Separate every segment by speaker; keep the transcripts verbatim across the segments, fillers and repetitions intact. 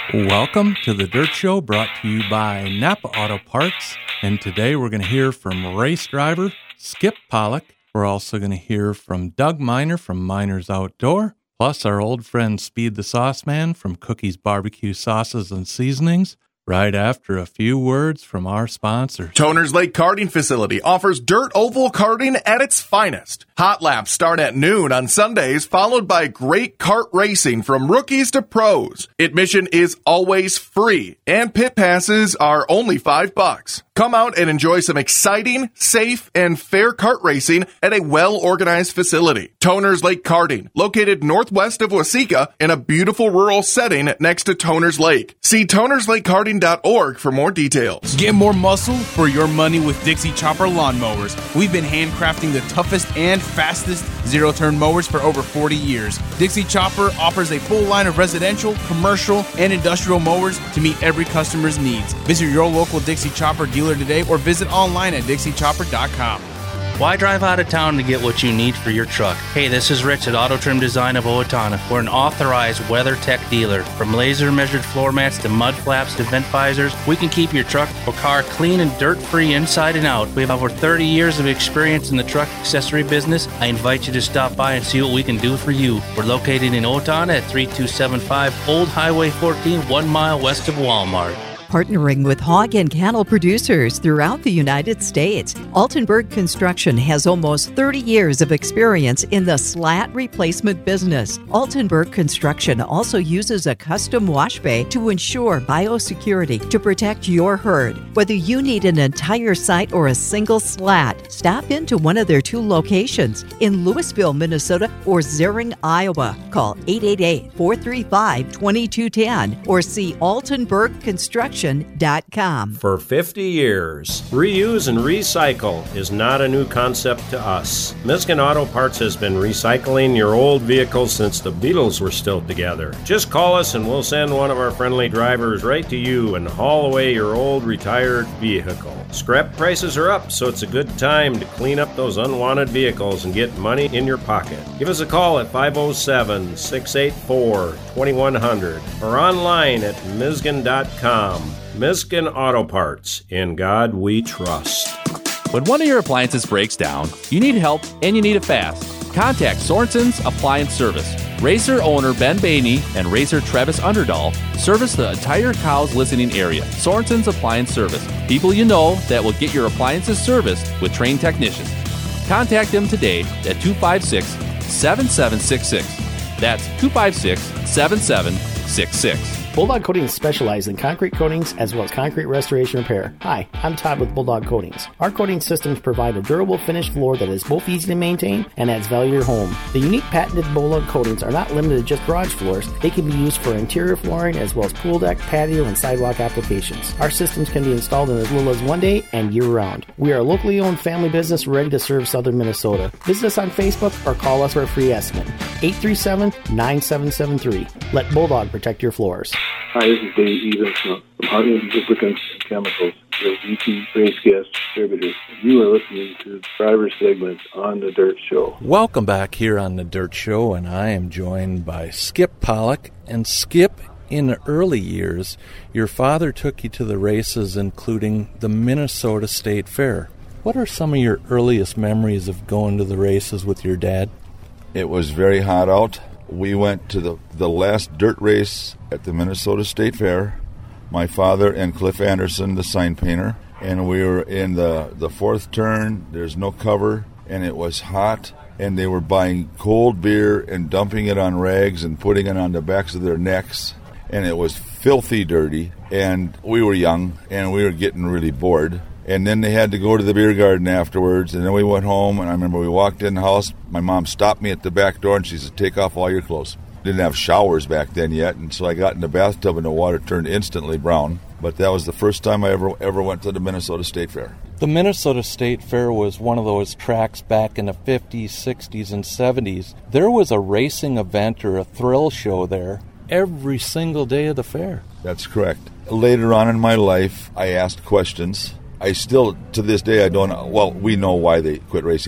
Speaker 1: Welcome to the Dirt Show, brought to you by Napa Auto Parts. And today we're going to hear from race driver Skip Pollock. We're also going to hear from Doug Miner from Miners Outdoor, plus our old friend Speed the Sauce Man from Cookies Barbecue Sauces and Seasonings, right after a few words from our sponsors.
Speaker 2: Toners Lake Karting Facility offers dirt oval karting at its finest. Hot laps start at noon on Sundays, followed by great kart racing from rookies to pros. Admission is always free, and pit passes are only five bucks. Come out and enjoy some exciting, safe, and fair kart racing at a well-organized facility. Toners Lake Karting, located northwest of Waseca in a beautiful rural setting next to Toners Lake. See toners lake karting dot org for more details.
Speaker 3: Get more muscle for your money with Dixie Chopper lawnmowers. We've been handcrafting the toughest and fastest zero-turn mowers for over forty years. Dixie Chopper offers a full line of residential, commercial, and industrial mowers to meet every customer's needs. Visit your local Dixie Chopper dealer today or visit online at dixie chopper dot com.
Speaker 4: Why drive out of town to get what you need for your truck? Hey, this is Rich at Auto Trim Design of Owatonna. We're an authorized WeatherTech dealer. From laser-measured floor mats to mud flaps to vent visors, we can keep your truck or car clean and dirt-free inside and out. We have over thirty years of experience in the truck accessory business. I invite you to stop by and see what we can do for you. We're located in Owatonna at three two seven five Old Highway fourteen, one mile west of Walmart.
Speaker 5: Partnering with hog and cattle producers throughout the United States, Altenburg Construction has almost thirty years of experience in the slat replacement business. Altenburg Construction also uses a custom wash bay to ensure biosecurity to protect your herd. Whether you need an entire site or a single slat, stop into one of their two locations in Louisville, Minnesota or Zering, Iowa. Call eight eight eight, four three five, two two one zero or see altenburg construction dot com.
Speaker 6: For fifty years, reuse and recycle is not a new concept to us. Miskin Auto Parts has been recycling your old vehicles since the Beatles were still together. Just call us and we'll send one of our friendly drivers right to you and haul away your old retired vehicle. Scrap prices are up, so it's a good time to clean up those unwanted vehicles and get money in your pocket. Give us a call at five oh seven, six eight four, two one zero zero or online at miskin dot com. Miskin Auto Parts. In God we trust.
Speaker 7: When one of your appliances breaks down, you need help and you need it fast. Contact Sorensen's Appliance Service. Racer owner Ben Bainey and racer Travis Underdahl service the entire Cowes listening area. Sorensen's Appliance Service. People you know that will get your appliances serviced with trained technicians. Contact them today at two five six, seven seven six six. That's two five six, seven seven six six.
Speaker 8: Bulldog Coatings specializes in concrete coatings as well as concrete restoration repair. Hi, I'm Todd with Bulldog Coatings. Our coating systems provide a durable finished floor that is both easy to maintain and adds value to your home. The unique patented Bulldog coatings are not limited to just garage floors. They can be used for interior flooring as well as pool deck, patio, and sidewalk applications. Our systems can be installed in as little as one day and year-round. We are a locally owned family business ready to serve southern Minnesota. Visit us on Facebook or call us for a free estimate. eight three seven, nine seven seven three. Let Bulldog protect your floors.
Speaker 9: Hi, this is Dave Evans from Harding Lubricants and Chemicals, the V P Race Gas Distributor. You are listening to the driver segment on The Dirt Show.
Speaker 1: Welcome back here on The Dirt Show, and I am joined by Skip Pollock. And Skip, in the early years, your father took you to the races, including the Minnesota State Fair. What are some of your earliest memories of going to the races with your dad?
Speaker 10: It was very hot out. We went to the, the last dirt race at the Minnesota State Fair, my father and Cliff Anderson, the sign painter, and we were in the, the fourth turn. There's no cover, and it was hot, and they were buying cold beer and dumping it on rags and putting it on the backs of their necks, and it was filthy dirty, and we were young, and we were getting really bored. And then they had to go to the beer garden afterwards, and then we went home, and I remember we walked in the house. My mom stopped me at the back door, and she said, take off all your clothes. Didn't have showers back then yet, and so I got in the bathtub, and the water turned instantly brown. But that was the first time I ever ever went to the Minnesota State Fair.
Speaker 1: The Minnesota State Fair was one of those tracks back in the fifties, sixties, and seventies. There was a racing event or a thrill show there every single day of the fair.
Speaker 10: That's correct. Later on in my life, I asked questions. I still, to this day, I don't know. Well, we know why they quit racing there.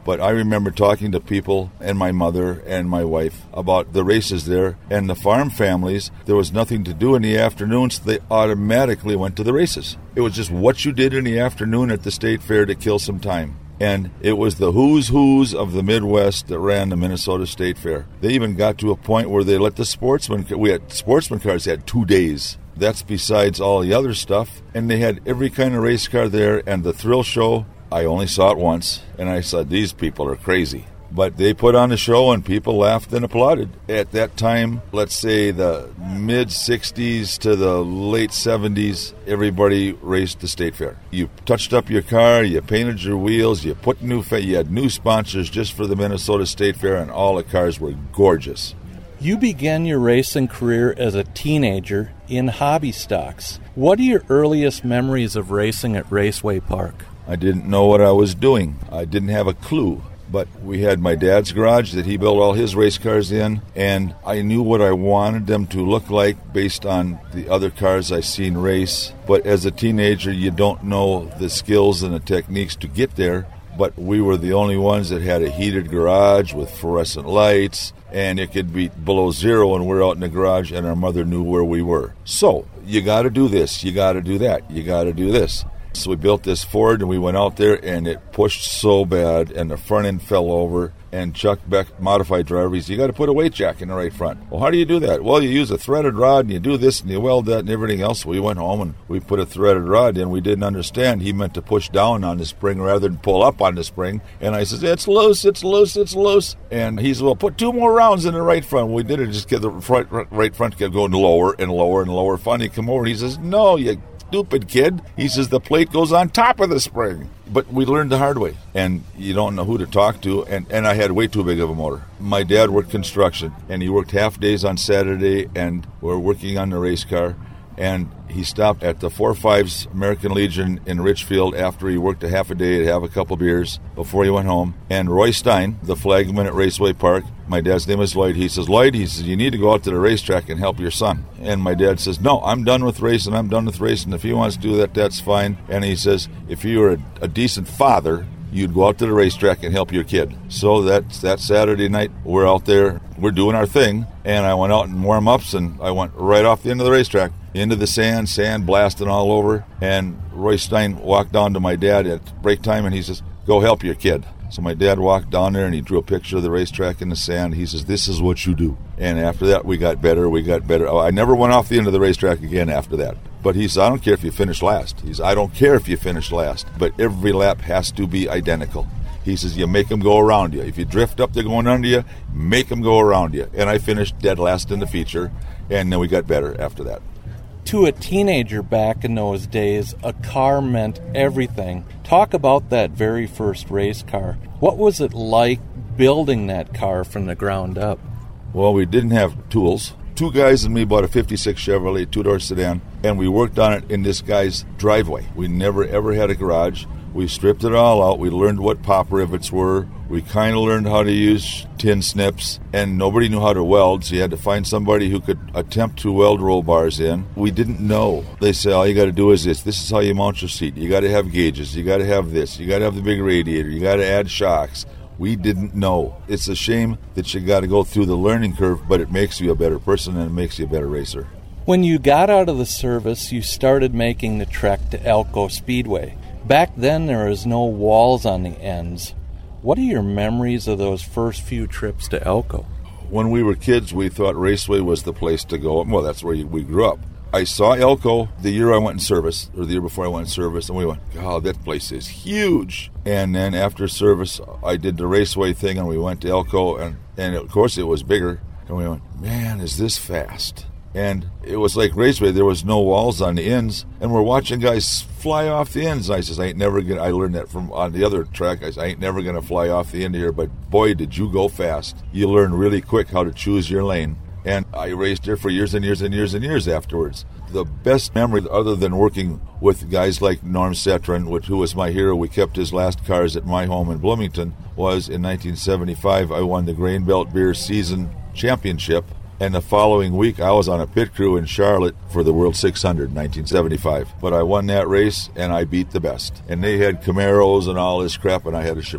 Speaker 10: But I remember talking to people and my mother and my wife about the races there, and the farm families, there was nothing to do in the afternoons. They automatically went to the races. It was just what you did in the afternoon at the state fair to kill some time. And it was the who's who's of the Midwest that ran the Minnesota State Fair. They even got to a point where they let the sportsmen, we had sportsman cars had two days. That's besides all the other stuff. And they had every kind of race car there, and the thrill show, I only saw it once, and I said, these people are crazy. But they put on a show, and people laughed and applauded. At that time, let's say the mid-sixties to the late seventies, everybody raced the state fair. You touched up your car, you painted your wheels, you put new, fa- you had new sponsors just for the Minnesota State Fair, and all the cars were gorgeous.
Speaker 1: You began your racing career as a teenager in hobby stocks. What are your earliest memories of racing at Raceway Park?
Speaker 10: I didn't know what I was doing. I didn't have a clue. But we had my dad's garage that he built all his race cars in, and I knew what I wanted them to look like based on the other cars I seen race. But as a teenager, you don't know the skills and the techniques to get there. But we were the only ones that had a heated garage with fluorescent lights, and it could be below zero, and we're out in the garage, and our mother knew where we were. So, you got to do this, you got to do that, you got to do this. So we built this Ford, and we went out there, and it pushed so bad, and the front end fell over, and Chuck Beck, modified driver, he said, you got to put a weight jack in the right front. Well, how do you do that? Well, you use a threaded rod, and you do this, and you weld that, and everything else. We went home, and we put a threaded rod in. We didn't understand. He meant to push down on the spring rather than pull up on the spring. And I said, it's loose, it's loose, it's loose. And he said, well, put two more rounds in the right front. We did it, just get the front, right front kept going lower and lower and lower. Finally, come over, and he says, no, you stupid kid. He says the plate goes on top of the spring. But we learned the hard way, and you don't know who to talk to, and, and I had way too big of a motor. My dad worked construction, and he worked half days on Saturday, and we're working on the race car, and he stopped at the four fives American Legion in Richfield after he worked a half a day to have a couple beers before he went home. And Roy Stein, the flagman at Raceway Park, my dad's name is Lloyd, he says, Lloyd, he says, you need to go out to the racetrack and help your son. And my dad says, no, I'm done with racing, I'm done with racing. If he wants to do that, that's fine. And he says, if you were a, a decent father, you'd go out to the racetrack and help your kid. So that's that Saturday night, we're out there, we're doing our thing, and I went out and warm-ups, and I went right off the end of the racetrack, into the sand, sand blasting all over, and Roy Stein walked down to my dad at break time, and he says, go help your kid. So my dad walked down there, and he drew a picture of the racetrack in the sand. He says, this is what you do. And after that, we got better, we got better. I never went off the end of the racetrack again after that. But he said, I don't care if you finish last. He said, I don't care if you finish last, but every lap has to be identical. He says, you make them go around you. If you drift up, they're going under you, make them go around you. And I finished dead last in the feature, and then we got better after that.
Speaker 1: To a teenager back in those days, a car meant everything. Talk about that very first race car. What was it like building that car from the ground up?
Speaker 10: Well, we didn't have tools. Two guys and me bought a fifty-six Chevrolet two-door sedan, and we worked on it in this guy's driveway. We never, ever had a garage. We stripped it all out. We learned what pop rivets were. We kind of learned how to use tin snips, and nobody knew how to weld, so you had to find somebody who could attempt to weld roll bars in. We didn't know. They say, all you got to do is this. This is how you mount your seat. You got to have gauges. You got to have this. You got to have the big radiator. You got to add shocks. We didn't know. It's a shame that you got to go through the learning curve, but it makes you a better person and it makes you a better racer.
Speaker 1: When you got out of the service, you started making the trek to Elko Speedway. Back then, there was no walls on the ends. What are your memories of those first few trips to Elko?
Speaker 10: When we were kids, we thought Raceway was the place to go. Well, that's where we grew up. I saw Elko the year I went in service, or the year before I went in service, and we went, God, that place is huge. And then after service, I did the Raceway thing, and we went to Elko, and, and of course it was bigger. And we went, man, is this fast? And it was like Raceway. There was no walls on the ends, and we're watching guys fly off the ends. I says, I ain't never gonna. I learned that from on the other track. I said, I ain't never gonna fly off the end here. But boy, did you go fast! You learn really quick how to choose your lane. And I raced there for years and years and years and years afterwards. The best memory, other than working with guys like Norm Setran, which, who was my hero, we kept his last cars at my home in Bloomington, was in nineteen seventy-five. I won the Grain Belt Beer Season Championship. And the following week, I was on a pit crew in Charlotte for the World six hundred in nineteen seventy-five. But I won that race, and I beat the best. And they had Camaros and all this crap, and I had a Chevelle.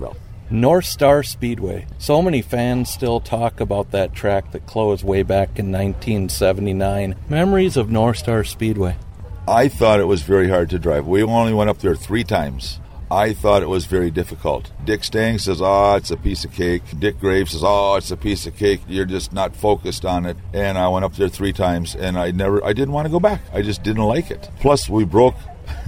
Speaker 1: North Star Speedway. So many fans still talk about that track that closed way back in nineteen seventy-nine. Memories of North Star Speedway.
Speaker 10: I thought it was very hard to drive. We only went up there three times. I thought it was very difficult. Dick Stang says, oh, it's a piece of cake. Dick Graves says, oh, it's a piece of cake. You're just not focused on it. And I went up there three times, and I never, I didn't want to go back. I just didn't like it. Plus, we broke,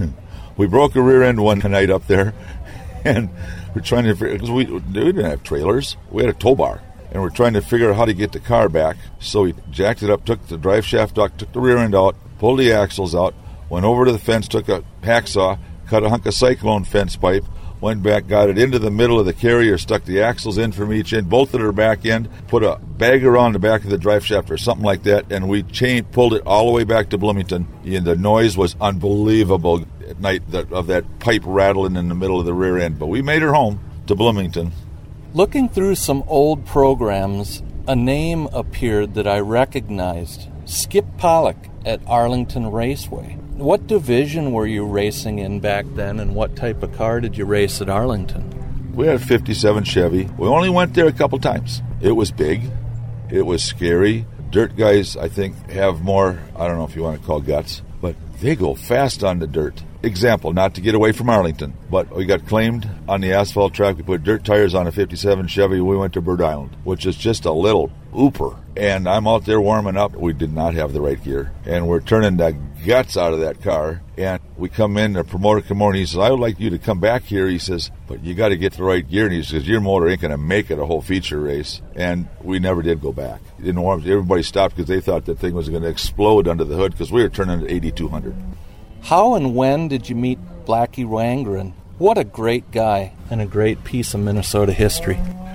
Speaker 10: we broke a rear end one night up there, and we're trying to, because we, we didn't have trailers. We had a tow bar, and we're trying to figure out how to get the car back. So we jacked it up, took the drive shaft out, took the rear end out, pulled the axles out, went over to the fence, took a hacksaw, cut a hunk of cyclone fence pipe, went back, got it into the middle of the carrier, stuck the axles in from each end, bolted her back end, put a bag around the back of the drive shaft or something like that, and we chain, pulled it all the way back to Bloomington. And the noise was unbelievable at night that, of that pipe rattling in the middle of the rear end. But we made her home to Bloomington.
Speaker 1: Looking through some old programs, a name appeared that I recognized. Skip Pollock at Arlington Raceway. What division were you racing in back then, and what type of car did you race at Arlington?
Speaker 10: We had a fifty-seven Chevy. We only went there a couple times. It was big. It was scary. Dirt guys, I think, have more, I don't know if you want to call guts, but they go fast on the dirt. Example, not to get away from Arlington, but we got claimed on the asphalt track. We put dirt tires on a fifty-seven Chevy. We went to Bird Island, which is just a little ooper. And I'm out there warming up. We did not have the right gear. And we're turning the guts out of that car. And we come in, the promoter come over, and he says, I would like you to come back here. He says, but you got to get the right gear. And he says, your motor ain't going to make it a whole feature race. And we never did go back. It didn't warm. Everybody stopped because they thought that thing was going to explode under the hood because we were turning at eighty-two hundred.
Speaker 1: How and when did you meet Blackie Wangren? What a great guy and a great piece of Minnesota history.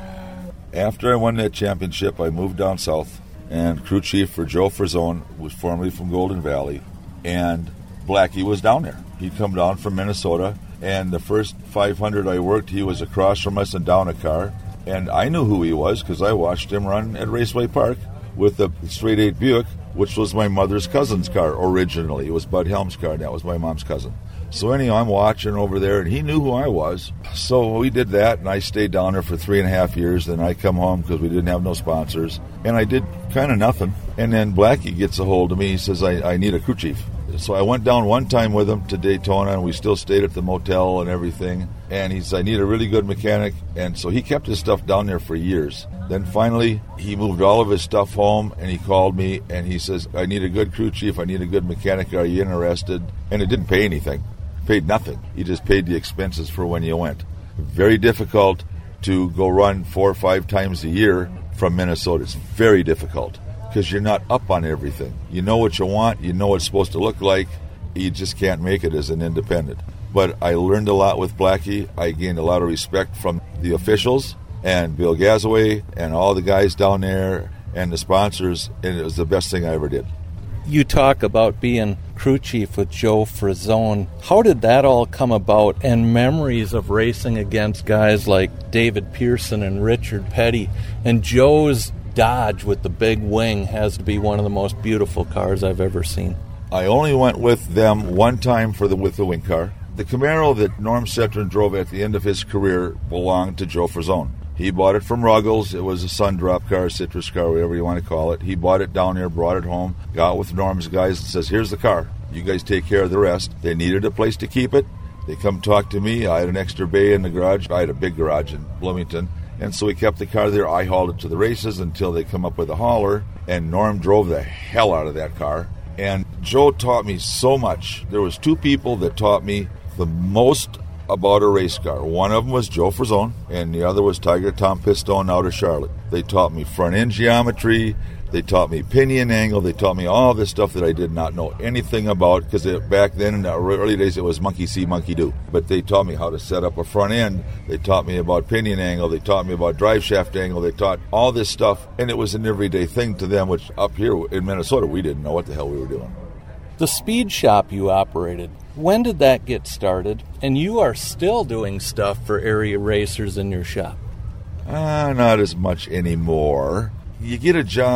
Speaker 10: After I won that championship, I moved down south, and crew chief for Joe Frazone was formerly from Golden Valley, and Blackie was down there. He'd come down from Minnesota, and the first five hundred I worked, he was across from us and down a car, and I knew who he was because I watched him run at Raceway Park with the straight eight Buick, which was my mother's cousin's car originally. It was Bud Helm's car, and that was my mom's cousin. So anyhow, I'm watching over there, and he knew who I was. So we did that, and I stayed down there for three and a half years. Then I come home because we didn't have no sponsors, and I did kind of nothing. And then Blackie gets a hold of me. He says, I, I need a crew chief. So I went down one time with him to Daytona, and we still stayed at the motel and everything. And he said, I need a really good mechanic. And so he kept his stuff down there for years. Then finally, he moved all of his stuff home, and he called me, and he says, I need a good crew chief. I need a good mechanic. Are you interested? And it didn't pay anything. It paid nothing. He just paid the expenses for when you went. Very difficult to go run four or five times a year from Minnesota. It's very difficult because you're not up on everything. You know what you want. You know what it's supposed to look like. You just can't make it as an independent. But I learned a lot with Blackie. I gained a lot of respect from the officials and Bill Gazaway and all the guys down there and the sponsors, and it was the best thing I ever did.
Speaker 1: You talk about being crew chief with Joe Frazone. How did that all come about, and memories of racing against guys like David Pearson and Richard Petty? And Joe's Dodge with the big wing has to be one of the most beautiful cars I've ever seen.
Speaker 10: I only went with them one time for the with the wing car. The Camaro that Norm Cetron drove at the end of his career belonged to Joe Frazone. He bought it from Ruggles. It was a sun drop car, citrus car, whatever you want to call it. He bought it down there, brought it home, got with Norm's guys and says, here's the car. You guys take care of the rest. They needed a place to keep it. They come talk to me. I had an extra bay in the garage. I had a big garage in Bloomington. And so we kept the car there. I hauled it to the races until they come up with a hauler. And Norm drove the hell out of that car. And Joe taught me so much. There was two people that taught me the most about a race car. One of them was Joe Frazone, and the other was Tiger Tom Pistone out of Charlotte. They taught me front end geometry. They taught me pinion angle. They taught me all this stuff that I did not know anything about, because back then in the early days it was monkey see, monkey do. But they taught me how to set up a front end. They taught me about pinion angle. They taught me about drive shaft angle. They taught all this stuff, and it was an everyday thing to them, which up here in Minnesota we didn't know what the hell we were doing.
Speaker 1: The speed shop you operated, when did that get started? And you are still doing stuff for area racers in your shop.
Speaker 10: Uh, not as much anymore. You get a job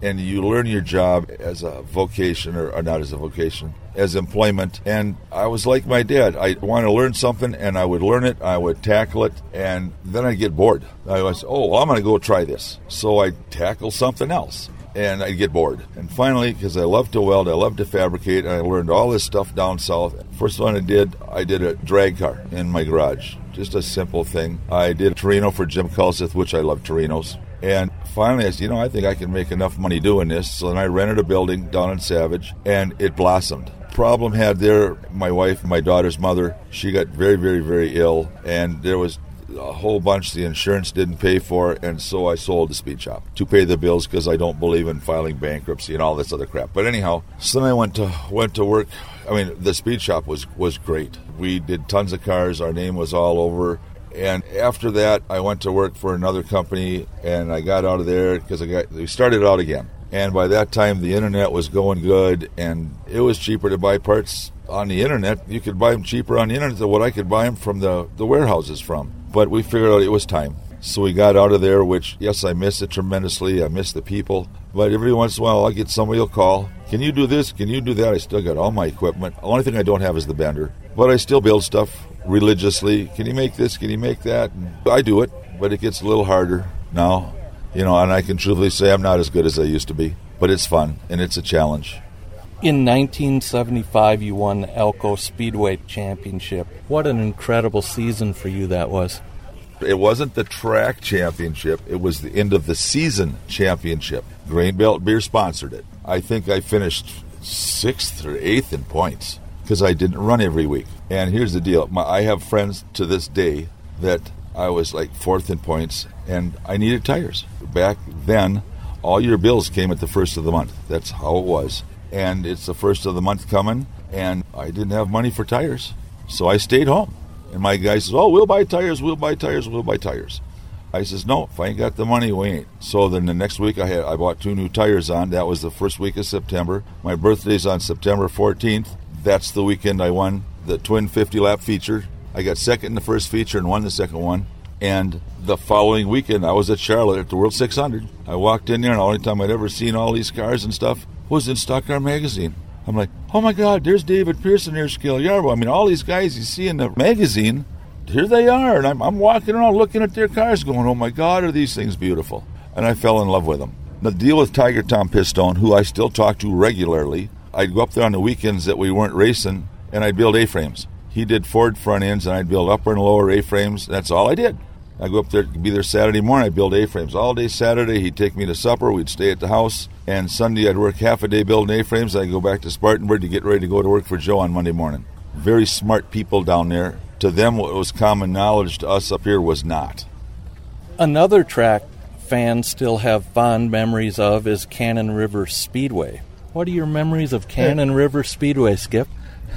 Speaker 10: and you learn your job as a vocation, or, or not as a vocation, as employment. And I was like my dad. I want to learn something, and I would learn it, I would tackle it, and then I'd get bored. I was, oh, well, I'm going to go try this. So I'd tackle something else, and I'd get bored. And finally, because I love to weld, I love to fabricate, and I learned all this stuff down south. First one I did, I did a drag car in my garage. Just a simple thing. I did a Torino for Jim Culseth, which I love Torinos. And finally, I said, you know, I think I can make enough money doing this. So then I rented a building down in Savage, and it blossomed. Problem had there, my wife, my daughter's mother, she got very, very, very ill, and there was a whole bunch the insurance didn't pay for, and so I sold the speed shop to pay the bills because I don't believe in filing bankruptcy and all this other crap. But anyhow, so then I went to went to work. I mean, the speed shop was, was great. We did tons of cars. Our name was all over. And after that, I went to work for another company, and I got out of there because I got we started out again. And by that time, the internet was going good, and it was cheaper to buy parts on the internet. You could buy them cheaper on the internet than what I could buy them from the, the warehouses from. But we figured out it was time. So we got out of there, which, yes, I miss it tremendously. I miss the people. But every once in a while, I'll get somebody will call. Can you do this? Can you do that? I still got all my equipment. The only thing I don't have is the bender. But I still build stuff religiously. Can you make this? Can you make that? And I do it, but it gets a little harder now. You know, and I can truthfully say I'm not as good as I used to be. But it's fun, and it's a challenge.
Speaker 1: In nineteen seventy-five, you won the Elko Speedway Championship. What an incredible season for you that was.
Speaker 10: It wasn't the track championship. It was the end of the season championship. Grain Belt Beer sponsored it. I think I finished sixth or eighth in points because I didn't run every week. And here's the deal. My, I have friends to this day that I was like fourth in points, and I needed tires. Back then, all your bills came at the first of the month. That's how it was. And it's the first of the month coming, and I didn't have money for tires. So I stayed home. And my guy says, oh, we'll buy tires, we'll buy tires, we'll buy tires. I says, no, if I ain't got the money, we ain't. So then the next week I had I bought two new tires on. That was the first week of September. My birthday's on September fourteenth. That's the weekend I won the twin fifty-lap feature. I got second in the first feature and won the second one. And the following weekend, I was at Charlotte at the World six hundred. I walked in there, and the only time I'd ever seen all these cars and stuff was in Stock Car Magazine. I'm like, oh my God, there's David Pearson, there's Scale Yarbo. I mean, all these guys you see in the magazine, here they are. And I'm, I'm walking around looking at their cars going, oh my God, are these things beautiful? And I fell in love with them. The deal with Tiger Tom Pistone, who I still talk to regularly, I'd go up there on the weekends that we weren't racing, and I'd build A-frames. He did Ford front ends, and I'd build upper and lower A-frames. That's all I did. I'd go up there, be there Saturday morning, I'd build A-frames. All day Saturday, he'd take me to supper, we'd stay at the house, and Sunday I'd work half a day building A-frames. I'd go back to Spartanburg to get ready to go to work for Joe on Monday morning. Very smart people down there. To them, what was common knowledge to us up here was not.
Speaker 1: Another track fans still have fond memories of is Cannon River Speedway. What are your memories of Cannon River Speedway, Skip?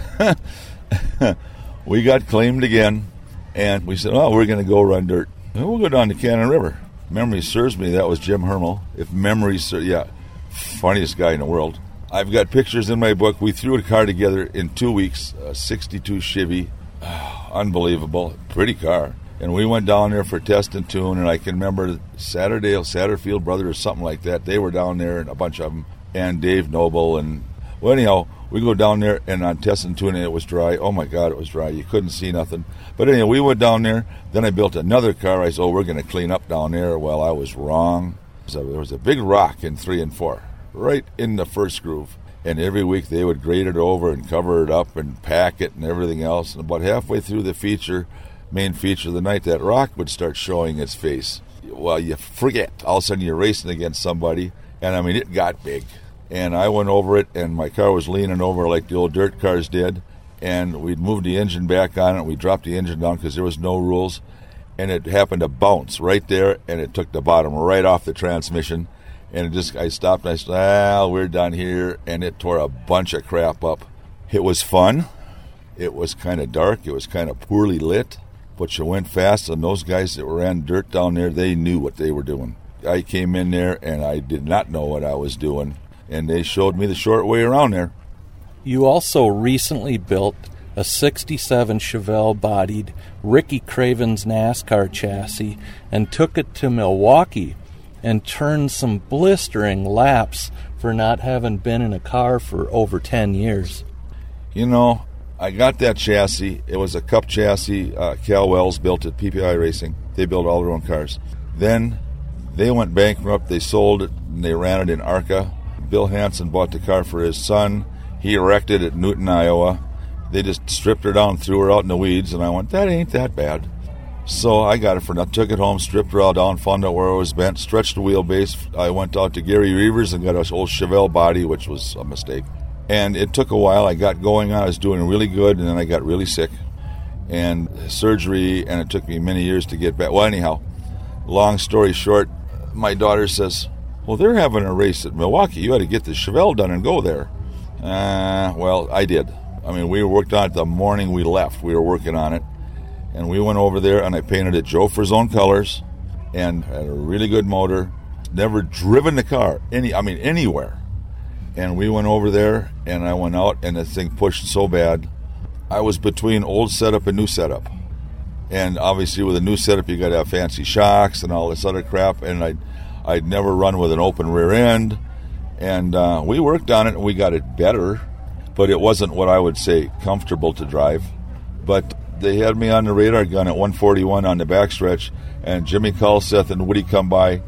Speaker 10: We got claimed again. And we said, oh, we're going to go run dirt. And we'll go down to Cannon River. Memory serves me, that was Jim Hermel. If memory serves, yeah, funniest guy in the world. I've got pictures in my book. We threw a car together in two weeks, a sixty-two Chevy. Oh, unbelievable. Pretty car. And we went down there for test and tune, and I can remember Saturday, Satterfield Brothers or something like that. They were down there, and a bunch of them, and Dave Noble. And, well, anyhow, we go down there, and on test and tuning, it was dry. Oh, my God, it was dry. You couldn't see nothing. But anyway, we went down there. Then I built another car. I said, oh, we're going to clean up down there. Well, I was wrong. So there was a big rock in three and four, right in the first groove. And every week they would grade it over and cover it up and pack it and everything else. And about halfway through the feature, main feature of the night, that rock would start showing its face. Well, you forget. All of a sudden you're racing against somebody. And, I mean, it got big. And I went over it, and my car was leaning over like the old dirt cars did. And we'd moved the engine back on it. We dropped the engine down because there was no rules. And it happened to bounce right there, and it took the bottom right off the transmission. And it just, I stopped, and I said, ah, we're done here. And it tore a bunch of crap up. It was fun. It was kind of dark. It was kind of poorly lit. But you went fast, and those guys that ran dirt down there, they knew what they were doing. I came in there, and I did not know what I was doing. And they showed me the short way around there.
Speaker 1: You also recently built a sixty-seven Chevelle-bodied Ricky Craven's NASCAR chassis and took it to Milwaukee and turned some blistering laps for not having been in a car for over ten years.
Speaker 10: You know, I got that chassis. It was a Cup chassis. Uh, Cal Wells built it, P P I Racing. They built all their own cars. Then they went bankrupt. They sold it, and they ran it in ARCA. Bill Hansen bought the car for his son. He erected it in Newton, Iowa. They just stripped her down, threw her out in the weeds, and I went, that ain't that bad. So I got it for nothing. Took it home, stripped her all down, found out where it was bent, stretched the wheelbase. I went out to Gary Reavers and got an old Chevelle body, which was a mistake. And it took a while. I got going on. I was doing really good, and then I got really sick. And surgery, and it took me many years to get back. Well, anyhow, long story short, my daughter says, well, they're having a race at Milwaukee. You ought to get the Chevelle done and go there. Uh, well, I did. I mean, we worked on it the morning we left. We were working on it. And we went over there, and I painted it Joe for his own colors and had a really good motor. Never driven the car, any I mean, anywhere. And we went over there, and I went out, and the thing pushed so bad. I was between old setup and new setup. And obviously with a new setup, you got to have fancy shocks and all this other crap. And I'd, I'd never run with an open rear end. And uh, we worked on it, and we got it better. But it wasn't what I would say comfortable to drive. But they had me on the radar gun at one forty-one on the backstretch, and Jimmy Culseth and Woody come by,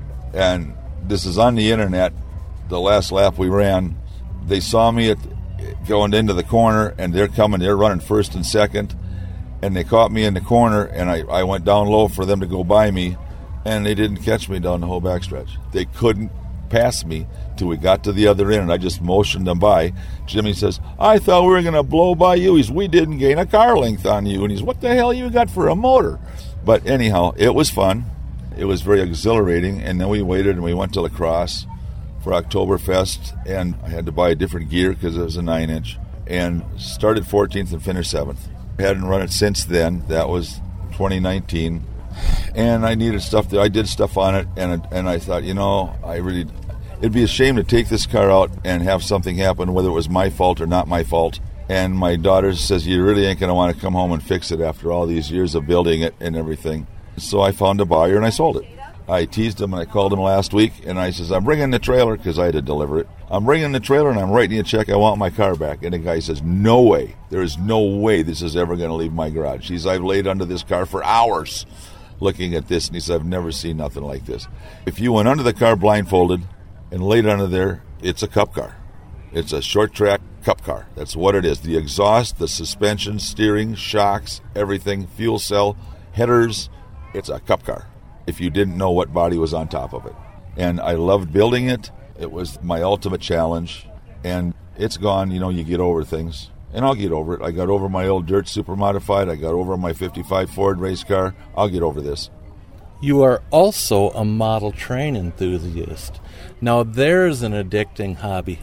Speaker 10: and this is on the internet, the last lap we ran. They saw me at, going into the corner, and they're coming, they're running first and second, and they caught me in the corner, and I, I went down low for them to go by me, and they didn't catch me down the whole backstretch. They couldn't pass me till we got to the other end, and I just motioned them by. Jimmy says, I thought we were going to blow by you. He's, we didn't gain a car length on you. And he's, what the hell you got for a motor? But anyhow, it was fun. It was very exhilarating. And then we waited, and we went to La Crosse for Oktoberfest, and I had to buy a different gear because it was a nine inch, and started fourteenth and finished seventh. I hadn't run it since then. That was twenty nineteen. And I needed stuff that I did stuff on it, and and I thought, you know, I really, it'd be a shame to take this car out and have something happen, whether it was my fault or not my fault. And my daughter says, you really ain't going to want to come home and fix it after all these years of building it and everything. So I found a buyer, and I sold it. I teased him, and I called him last week, and I says, I'm bringing the trailer, because I had to deliver it. I'm bringing the trailer, and I'm writing you a check. I want my car back. And the guy says, no way. There is no way this is ever going to leave my garage. He says, I've laid under this car for hours looking at this, and he says, I've never seen nothing like this. If you went under the car blindfolded and laid under there, it's a Cup car. It's a short track Cup car. That's what it is. The exhaust, the suspension, steering, shocks, everything, fuel cell, headers, it's a Cup car, if you didn't know what body was on top of it. And I loved building it. It was my ultimate challenge. And it's gone, you know, you get over things. And I'll get over it. I got over my old dirt super modified. I got over my fifty-five Ford race car. I'll get over this.
Speaker 1: You are also a model train enthusiast. Now there's an addicting hobby.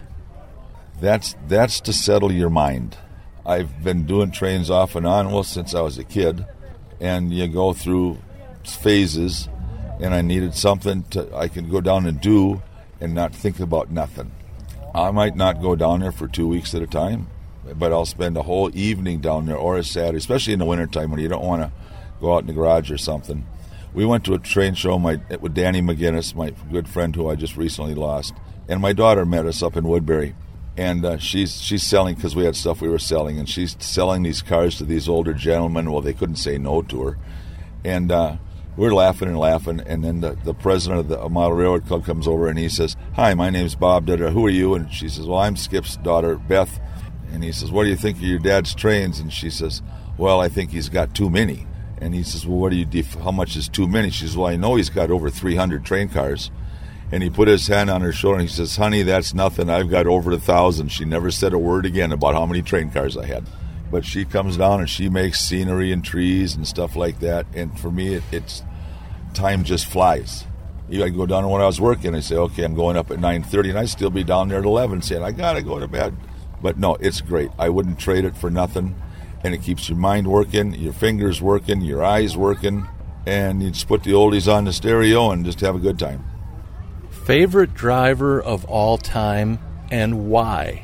Speaker 10: That's that's to settle your mind. I've been doing trains off and on, well, since I was a kid. And you go through phases, and I needed something to I can go down and do and not think about nothing. I might not go down there for two weeks at a time, but I'll spend a whole evening down there, or a Saturday, especially in the wintertime when you don't want to go out in the garage or something. We went to a train show my, with Danny McGinnis, my good friend who I just recently lost, and my daughter met us up in Woodbury. And uh, she's she's selling, because we had stuff we were selling, and she's selling these cars to these older gentlemen. Well, they couldn't say no to her. And uh, we're laughing and laughing, and then the, the president of the Model Railroad Club comes over, and he says, hi, my name's Bob. Da-da. Who are you? And she says, well, I'm Skip's daughter, Beth. And he says, what do you think of your dad's trains? And she says, well, I think he's got too many. And he says, well, what do you def- how much is too many? She says, well, I know he's got over three hundred train cars. And he put his hand on her shoulder, and he says, honey, that's nothing. I've got over a thousand. She never said a word again about how many train cars I had. But she comes down, and she makes scenery and trees and stuff like that. And for me, it, it's time just flies. You I go down when I was working, I say, okay, I'm going up at nine thirty, and I'd still be down there at eleven saying, I got to go to bed. But no, it's great. I wouldn't trade it for nothing. And it keeps your mind working, your fingers working, your eyes working. And you just put the oldies on the stereo and just have a good time.
Speaker 1: Favorite driver of all time, and why?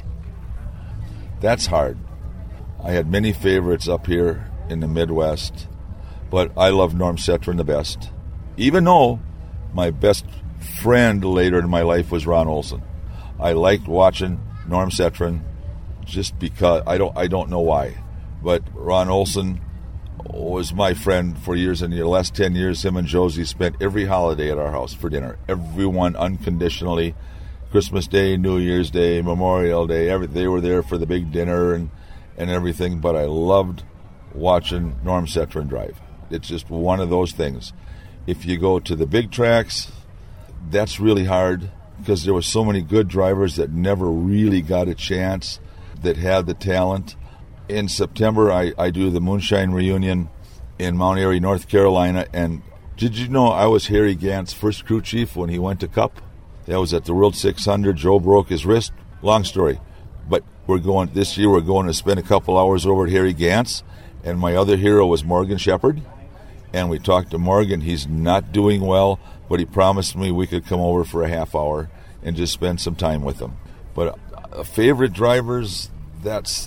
Speaker 10: That's hard. I had many favorites up here in the Midwest, but I love Norm Setrin the best. Even though my best friend later in my life was Ron Olson. I liked watching Norm Setrin just because, I don't I don't know why, but Ron Olson was my friend for years, and the last ten years, him and Josie spent every holiday at our house for dinner. Everyone unconditionally. Christmas Day, New Year's Day, Memorial Day, every, they were there for the big dinner and, and everything, but I loved watching Norm Setrin drive. It's just one of those things. If you go to the big tracks, that's really hard because there were so many good drivers that never really got a chance, that had the talent. In September, I, I do the Moonshine Reunion in Mount Airy, North Carolina, and did you know I was Harry Gant's first crew chief when he went to Cup? That was at the World six hundred. Joe broke his wrist. Long story. But we're going this year, we're going to spend a couple hours over at Harry Gant's, and my other hero was Morgan Shepherd. And we talked to Morgan. He's not doing well, but he promised me we could come over for a half hour and just spend some time with him. But uh, favorite drivers, that's...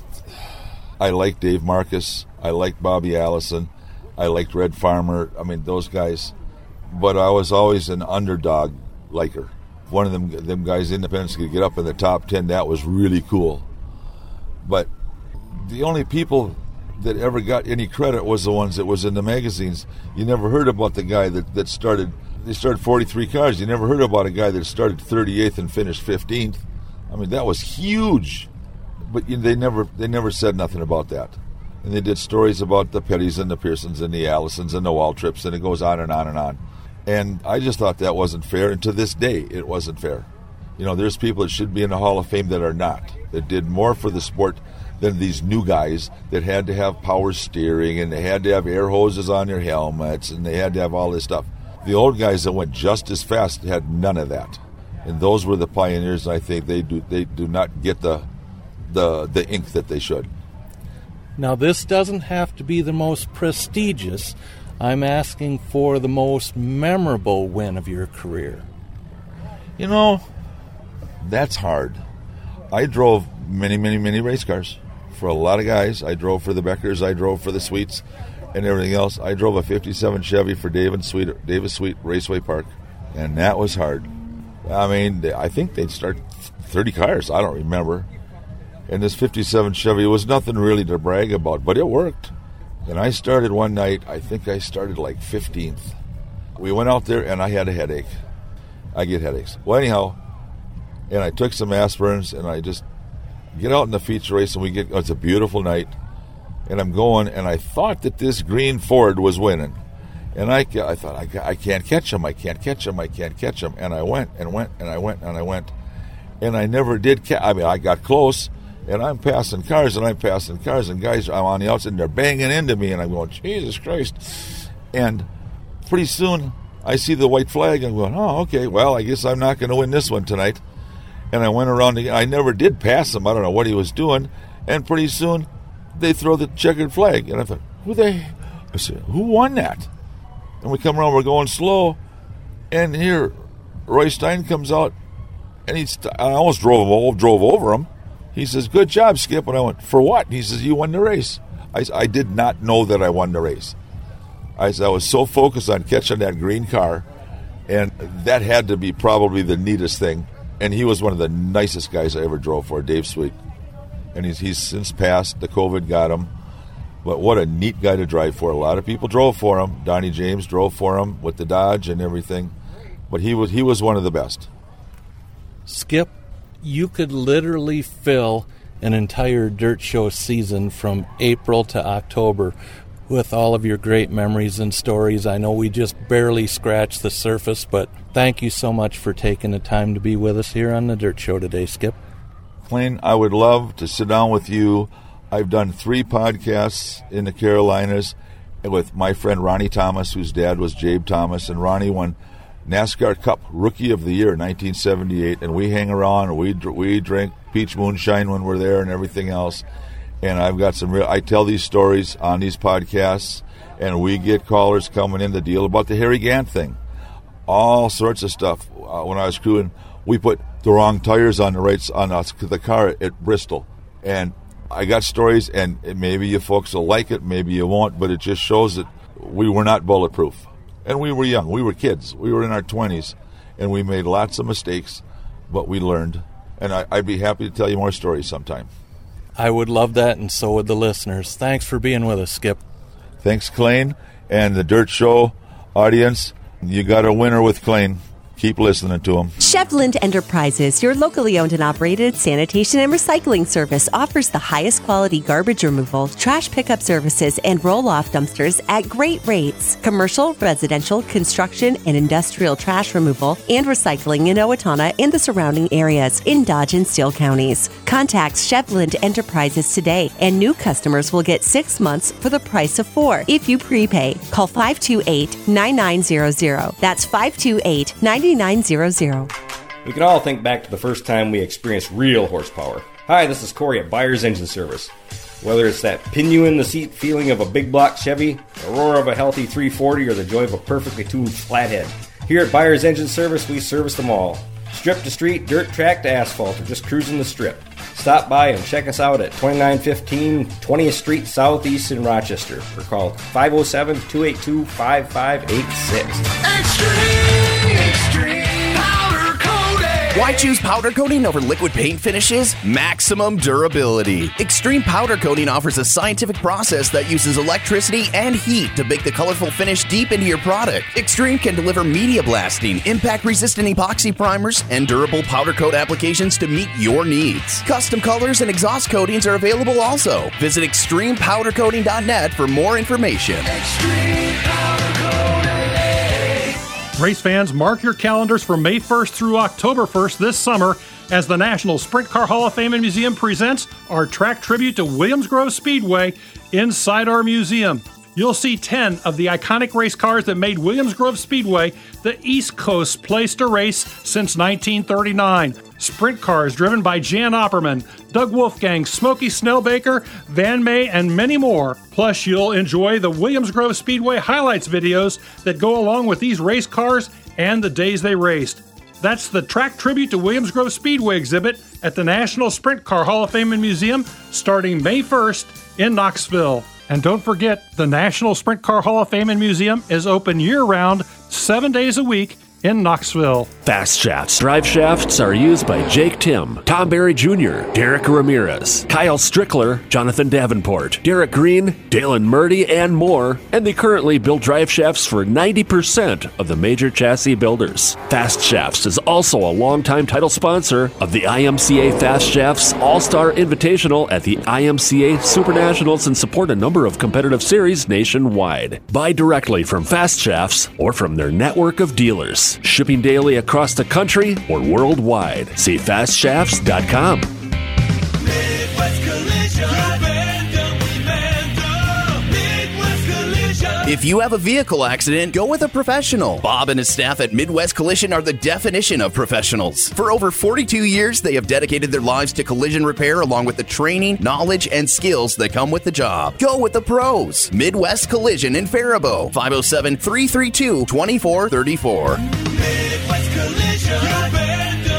Speaker 10: I like Dave Marcus. I like Bobby Allison. I liked Red Farmer. I mean, those guys. But I was always an underdog liker. One of them them guys, independents, could get up in the top ten. That was really cool. But the only people that ever got any credit was the ones that was in the magazines. You never heard about the guy that, that started, they started forty-three cars. You never heard about a guy that started thirty-eighth and finished fifteenth. I mean, that was huge. But they never they never said nothing about that. And they did stories about the Pettys and the Pearsons and the Allisons and the Waltrips, and it goes on and on and on. And I just thought that wasn't fair, and to this day, it wasn't fair. You know, there's people that should be in the Hall of Fame that are not, that did more for the sport than these new guys that had to have power steering, and they had to have air hoses on their helmets, and they had to have all this stuff. The old guys that went just as fast had none of that. And those were the pioneers, and I think they do they do not get the the the ink that they should.
Speaker 1: Now, this doesn't have to be the most prestigious. I'm asking for the most memorable win of your career.
Speaker 10: You know, that's hard. I drove many, many, many race cars for a lot of guys. I drove for the Beckers. I drove for the Sweets and everything else. I drove a fifty-seven Chevy for Davis Sweet, Davis Sweet Raceway Park, and that was hard. I mean, I think they'd start thirty cars. I don't remember. And this fifty-seven Chevy was nothing really to brag about, but it worked. And I started one night, I think I started like fifteenth. We went out there and I had a headache. I get headaches. Well, anyhow, and I took some aspirins and I just get out in the feature race and we get, it's a beautiful night. And I'm going and I thought that this green Ford was winning. And I, I thought, I, I can't catch him, I can't catch him, I can't catch him. And I went and went and I went and I went. And I never did catch, I mean, I got close. And I'm passing cars, and I'm passing cars, and guys, I'm on the outside, and they're banging into me, and I'm going, Jesus Christ. And pretty soon, I see the white flag, and I'm going, oh, okay, well, I guess I'm not going to win this one tonight. And I went around again. I never did pass him. I don't know what he was doing. And pretty soon, they throw the checkered flag. And I thought, who they? I said, who won that? And we come around, we're going slow, and here, Roy Stein comes out, and he's, I almost drove him over, drove over him. He says, good job, Skip. And I went, for what? He says, you won the race. I, I did not know that I won the race. I, I was so focused on catching that green car, and that had to be probably the neatest thing. And he was one of the nicest guys I ever drove for, Dave Sweet. And he's, he's since passed. The COVID got him. But what a neat guy to drive for. A lot of people drove for him. Donnie James drove for him with the Dodge and everything. But he was he was one of the best.
Speaker 1: Skip, you could literally fill an entire dirt show season from April to October with all of your great memories and stories. I know we just barely scratched the surface, but thank you so much for taking the time to be with us here on the Dirt Show today, Skip.
Speaker 10: Clayton, I would love to sit down with you. I've done three podcasts in the Carolinas with my friend Ronnie Thomas, whose dad was Jabe Thomas, and Ronnie won NASCAR Cup Rookie of the Year in nineteen seventy-eight, and we hang around and we we drink peach moonshine when we're there and everything else. And I've got some real, I tell these stories on these podcasts, and we get callers coming in to deal about the Harry Gant thing, all sorts of stuff. Uh, when I was crewing, we put the wrong tires on the right on us, the car at, at Bristol, and I got stories, and maybe you folks will like it, maybe you won't, but it just shows that we were not bulletproof. And we were young. We were kids. We were in our twenties. and we made lots of mistakes, but we learned. And I, I'd be happy to tell you more stories sometime.
Speaker 1: I would love that, and so would the listeners. Thanks for being with us, Skip.
Speaker 10: Thanks, Klain, and the Dirt Show audience. You got a winner with Klain. Keep listening to them.
Speaker 11: Chevland Enterprises, your locally owned and operated sanitation and recycling service, offers the highest quality garbage removal, trash pickup services, and roll-off dumpsters at great rates. Commercial, residential, construction, and industrial trash removal and recycling in Owatonna and the surrounding areas in Dodge and Steele counties. Contact Chevland Enterprises today, and new customers will get six months for the price of four if you prepay. Call five two eight, nine nine zero zero. That's five two eight, nine nine zero zero.
Speaker 12: We can all think back to the first time we experienced real horsepower. Hi, this is Corey at Byers Engine Service. Whether it's that pin you in the seat feeling of a big block Chevy, the roar of a healthy three forty, or the joy of a perfectly tuned flathead, here at Byers Engine Service, we service them all. Strip to street, dirt track to asphalt, or just cruising the strip. Stop by and check us out at twenty-nine fifteen twentieth Street Southeast in Rochester, or call five oh seven, two eight two, five five eight six.
Speaker 13: Extreme, extreme powder coating. Why choose powder coating over liquid paint finishes? Maximum durability. Extreme Powder Coating offers a scientific process that uses electricity and heat to bake the colorful finish deep into your product. Extreme can deliver media blasting, impact-resistant epoxy primers, and durable powder coat applications to meet your needs. Custom colors and exhaust coatings are available also. Visit extreme powder coating dot net for more information. Extreme Powder Coating.
Speaker 14: Race fans, mark your calendars for May first through October first this summer as the National Sprint Car Hall of Fame and Museum presents our track tribute to Williams Grove Speedway inside our museum. You'll see ten of the iconic race cars that made Williams Grove Speedway the East Coast's place to race since nineteen thirty-nine. Sprint cars driven by Jan Opperman, Doug Wolfgang, Smokey Snellbaker, Van May, and many more. Plus, you'll enjoy the Williams Grove Speedway highlights videos that go along with these race cars and the days they raced. That's the Track Tribute to Williams Grove Speedway exhibit at the National Sprint Car Hall of Fame and Museum starting May first in Knoxville. And don't forget, the National Sprint Car Hall of Fame and Museum is open year-round, seven days a week in Knoxville.
Speaker 15: Fast Shafts drive shafts are used by Jake Tim, Tom Barry Junior, Derek Ramirez, Kyle Strickler, Jonathan Davenport, Derek Green, Dalen Murdy, and more, and they currently build drive shafts for ninety percent of the major chassis builders. Fast Shafts is also a longtime title sponsor of the I M C A Fast Shafts All-Star Invitational at the I M C A Super Nationals and support a number of competitive series nationwide. Buy directly from Fast Shafts or from their network of dealers. Shipping daily across the country or worldwide. See fast shafts dot com.
Speaker 13: If you have a vehicle accident, go with a professional. Bob and his staff at Midwest Collision are the definition of professionals. For over forty-two years, they have dedicated their lives to collision repair along with the training, knowledge, and skills that come with the job. Go with the pros. Midwest Collision in Faribault. five oh seven, three three two, two four three four. Midwest Collision.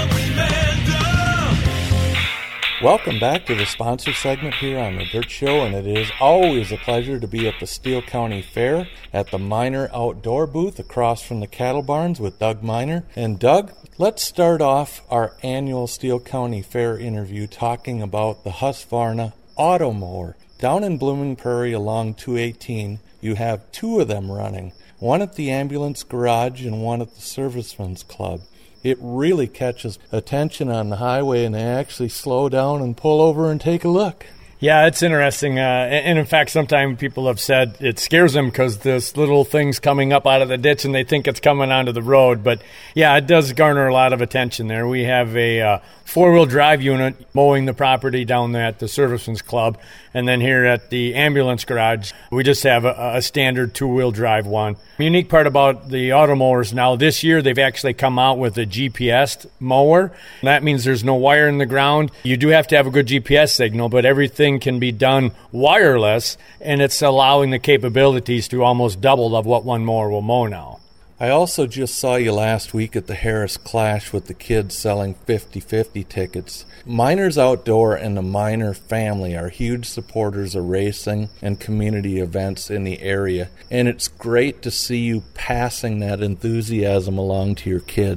Speaker 1: Welcome back to the sponsor segment here on the Dirt Show, and it is always a pleasure to be at the Steele County Fair at the Miner Outdoor booth across from the cattle barns with Doug Miner. And Doug, let's start off our annual Steele County Fair interview talking about the Husqvarna Automower. Down in Blooming Prairie along two eighteen, you have two of them running, one at the ambulance garage and one at the Servicemen's Club. It really catches attention on the highway, and they actually slow down and pull over and take a look.
Speaker 16: Yeah, it's interesting. Uh, and in fact, sometimes people have said it scares them because this little thing's coming up out of the ditch and they think it's coming onto the road. But yeah, it does garner a lot of attention there. We have a uh, four-wheel drive unit mowing the property down there at the Servicemen's Club. And then here at the ambulance garage, we just have a, a standard two-wheel drive one. The unique part about the Automowers now, this year they've actually come out with a G P S mower. That means there's no wire in the ground. You do have to have a good G P S signal, but everything can be done wireless, and it's allowing the capabilities to almost double of what one mower will mow now.
Speaker 1: I also just saw you last week at the Harris Clash with the kids selling fifty-fifty tickets. Miners Outdoor and the Miner family are huge supporters of racing and community events in the area, and it's great to see you passing that enthusiasm along to your kids.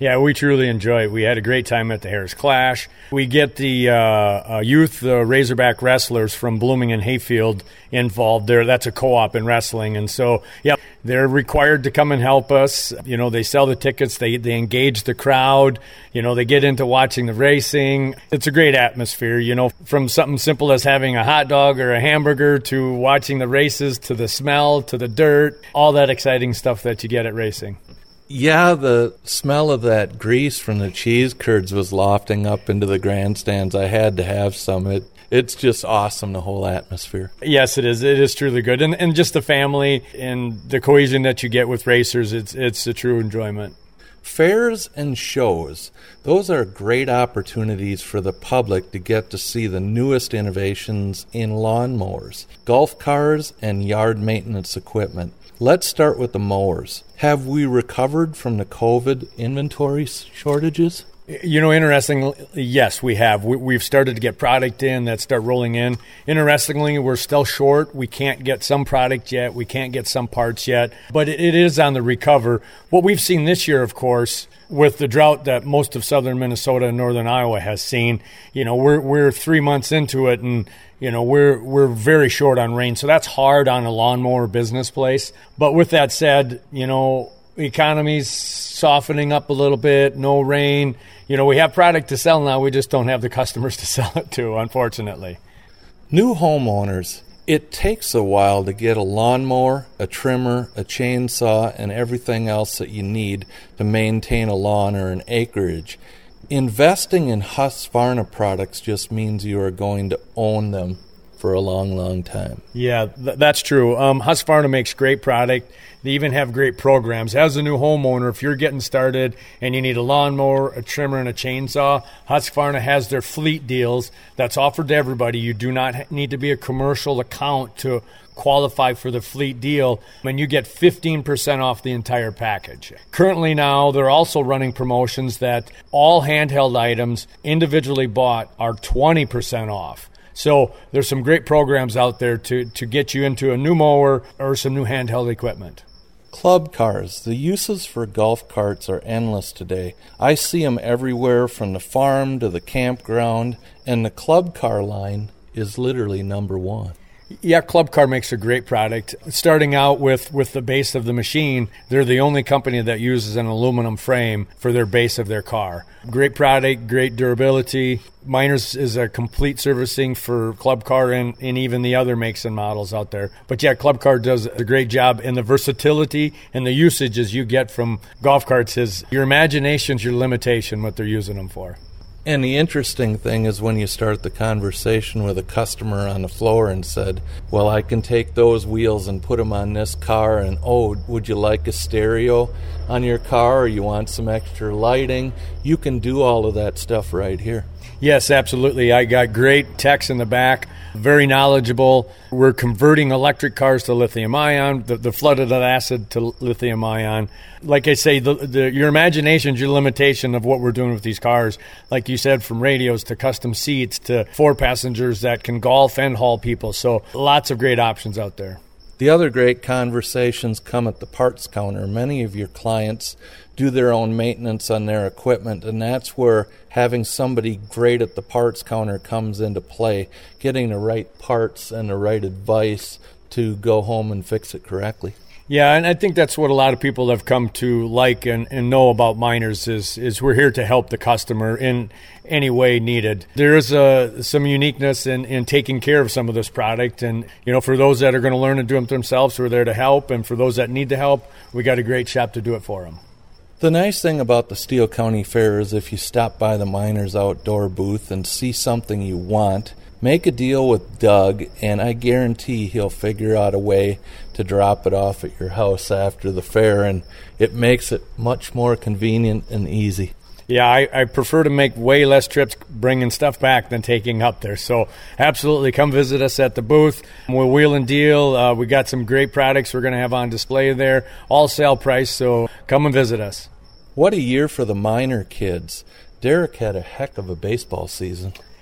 Speaker 16: Yeah, we truly enjoy it. We had a great time at the Harris Clash. We get the uh, uh, youth uh, Razorback wrestlers from Blooming and Hayfield involved there. That's a co-op in wrestling. And so, yeah, they're required to come and help us. You know, they sell the tickets. They, they engage the crowd. You know, they get into watching the racing. It's a great atmosphere, you know, from something simple as having a hot dog or a hamburger to watching the races to the smell to the dirt, all that exciting stuff that you get at racing.
Speaker 1: Yeah, the smell of that grease from the cheese curds was lofting up into the grandstands. I had to have some. It It's just awesome, the whole atmosphere.
Speaker 16: Yes, it is. It is truly good. And, and just the family and the cohesion that you get with racers, it's it's a true enjoyment.
Speaker 1: Fairs and shows, those are great opportunities for the public to get to see the newest innovations in lawnmowers, golf cars, and yard maintenance equipment. Let's start with the mowers. Have we recovered from the COVID inventory shortages?
Speaker 16: You know, interestingly, yes, we have. We, we've started to get product in that start rolling in. Interestingly, we're still short. We can't get some product yet. We can't get some parts yet. But it, it is on the recover. What we've seen this year, of course, with the drought that most of southern Minnesota and northern Iowa has seen, you know, we're we're three months into it, and you know we're we're very short on rain. So that's hard on a lawnmower business place. But with that said, you know, economy's softening up a little bit. No rain. You know, we have product to sell now. We just don't have the customers to sell it to, unfortunately.
Speaker 1: New homeowners. It takes a while to get a lawnmower, a trimmer, a chainsaw, and everything else that you need to maintain a lawn or an acreage. Investing in Husqvarna products just means you are going to own them for a long, long time.
Speaker 16: Yeah, th- that's true. Um, Husqvarna makes great product. They even have great programs. As a new homeowner, if you're getting started and you need a lawnmower, a trimmer, and a chainsaw, Husqvarna has their fleet deals that's offered to everybody. You do not need to be a commercial account to qualify for the fleet deal, and you get fifteen percent off the entire package. Currently now, they're also running promotions that all handheld items individually bought are twenty percent off. So there's some great programs out there to, to get you into a new mower or some new handheld equipment.
Speaker 1: Club cars. The uses for golf carts are endless today. I see them everywhere from the farm to the campground, and the club car line is literally number one.
Speaker 16: Yeah, Club Car makes a great product. Starting out with, with the base of the machine, they're the only company that uses an aluminum frame for their base of their car. Great product, great durability. Miners is a complete servicing for Club Car and, and even the other makes and models out there. But yeah, Club Car does a great job, and the versatility and the usages you get from golf carts is your imagination's your limitation, what they're using them for.
Speaker 1: And the interesting thing is when you start the conversation with a customer on the floor and said, well, I can take those wheels and put them on this car, and oh, would you like a stereo on your car, or you want some extra lighting? You can do all of that stuff right here.
Speaker 16: Yes, absolutely. I got great techs in the back, very knowledgeable. We're converting electric cars to lithium-ion, the, the flooded acid to lithium-ion. Like I say, the, the, your imagination's your limitation of what we're doing with these cars. Like you said, from radios to custom seats to four passengers that can golf and haul people. So lots of great options out there.
Speaker 1: The other great conversations come at the parts counter. Many of your clients do their own maintenance on their equipment, and that's where having somebody great at the parts counter comes into play, getting the right parts and the right advice to go home and fix it correctly.
Speaker 16: Yeah, and I think that's what a lot of people have come to like and, and know about Miners is is we're here to help the customer in any way needed. There is a, some uniqueness in, in taking care of some of this product, and you know, for those that are going to learn to do it themselves, we're there to help, and for those that need the help, we got a great shop to do it for them.
Speaker 1: The nice thing about the Steele County Fair is if you stop by the Miners Outdoor booth and see something you want, make a deal with Doug, and I guarantee he'll figure out a way to drop it off at your house after the fair, and it makes it much more convenient and easy.
Speaker 16: Yeah, I, I prefer to make way less trips bringing stuff back than taking up there. So absolutely come visit us at the booth. We'll wheel and deal. Uh, we got some great products we're going to have on display there, all sale price, so come and visit us.
Speaker 1: What a year for the Miner kids. Derek had a heck of a baseball season.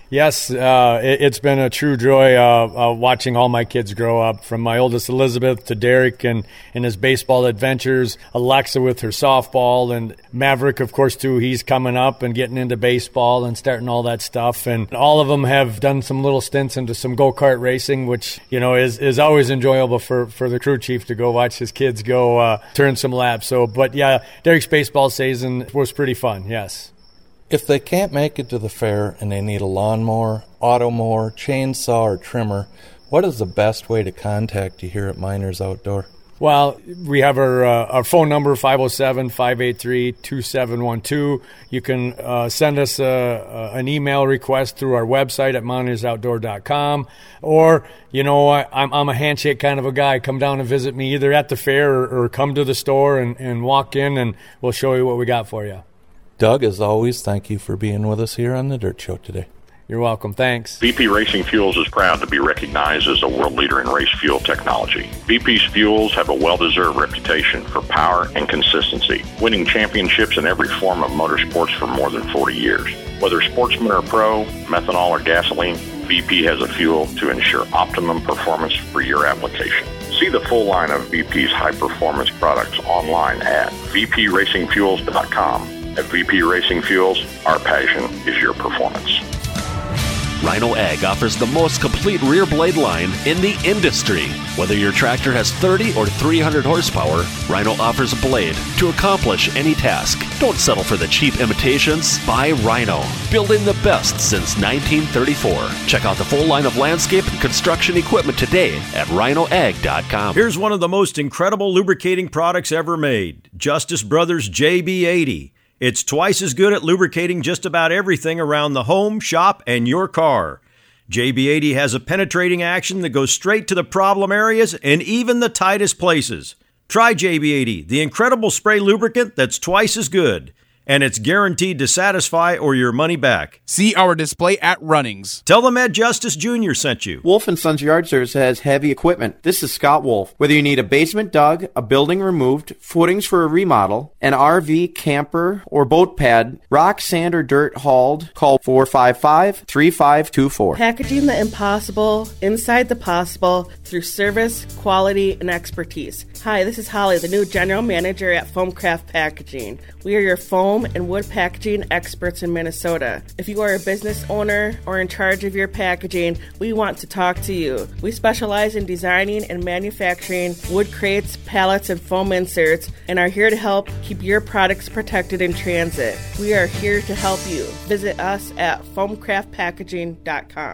Speaker 16: Yes, uh, it, it's been a true joy uh, uh, watching all my kids grow up, from my oldest Elizabeth to Derek and, and his baseball adventures, Alexa with her softball, and Maverick, of course, too. He's coming up and getting into baseball and starting all that stuff. And all of them have done some little stints into some go-kart racing, which, you know, is, is always enjoyable for, for the crew chief to go watch his kids go uh, turn some laps. So, but yeah, Derek's baseball season was pretty fun, yes.
Speaker 1: If they can't make it to the fair and they need a lawnmower, auto mower, chainsaw, or trimmer, what is the best way to contact you here at Miners Outdoor?
Speaker 16: Well, we have our uh, our phone number, five oh seven, five eight three, two seven one two. You can uh, send us a, a, an email request through our website at miners outdoor dot com. Or, you know, I, I'm, I'm a handshake kind of a guy. Come down and visit me either at the fair or, or come to the store and, and walk in, and we'll show you what we got for you.
Speaker 1: Doug, as always, thank you for being with us here on the Dirt Show today.
Speaker 16: You're welcome. Thanks.
Speaker 17: V P Racing Fuels is proud to be recognized as a world leader in race fuel technology. V P's fuels have a well-deserved reputation for power and consistency, winning championships in every form of motorsports for more than forty years. Whether sportsman or pro, methanol or gasoline, V P has a fuel to ensure optimum performance for your application. See the full line of V P's high-performance products online at v p racing fuels dot com. At V P Racing Fuels, our passion is your performance.
Speaker 15: Rhino Ag offers the most complete rear blade line in the industry. Whether your tractor has thirty or three hundred horsepower, Rhino offers a blade to accomplish any task. Don't settle for the cheap imitations. Buy Rhino. Building the best since nineteen thirty-four. Check out the full line of landscape and construction equipment today at rhino ag dot com.
Speaker 18: Here's one of the most incredible lubricating products ever made. Justice Brothers J B eighty. It's twice as good at lubricating just about everything around the home, shop, and your car. J B eighty has a penetrating action that goes straight to the problem areas and even the tightest places. Try J B eighty, the incredible spray lubricant that's twice as good. And it's guaranteed to satisfy or your money back.
Speaker 3: See our display at Runnings.
Speaker 18: Tell them Ed Justice Junior sent you.
Speaker 19: Wolf and Sons Yard Service has heavy equipment. This is Scott Wolf. Whether you need a basement dug, a building removed, footings for a remodel, an R V, camper, or boat pad, rock, sand, or dirt hauled, call four five five, three five two four.
Speaker 20: Packaging the impossible inside the possible through service, quality, and expertise. Hi, this is Holly, the new General Manager at Foamcraft Packaging. We are your foam and wood packaging experts in Minnesota. If you are a business owner or in charge of your packaging, we want to talk to you. We specialize in designing and manufacturing wood crates, pallets, and foam inserts, and are here to help keep your products protected in transit. We are here to help you. Visit us at foam craft packaging dot com.